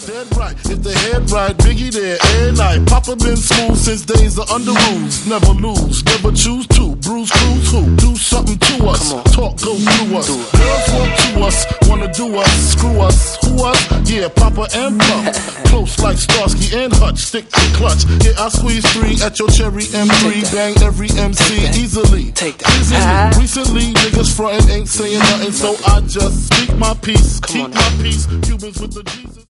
Dead right, if the head right, Biggie there, and night. Papa been smooth since days of under rules. Never lose, never choose to. Bruise, cruise, who? Do something to us. Talk, go through us. Girls want to us, wanna do us. Screw us, who us? Yeah, Papa and Pump. Close like Starsky and Hutch, stick to clutch. Yeah, I squeeze 3 at your cherry M3. Bang every MC easily. Take that. Recently, niggas frontin' ain't saying nothing, so I just speak my peace. Keep my peace. Cubans with the G's.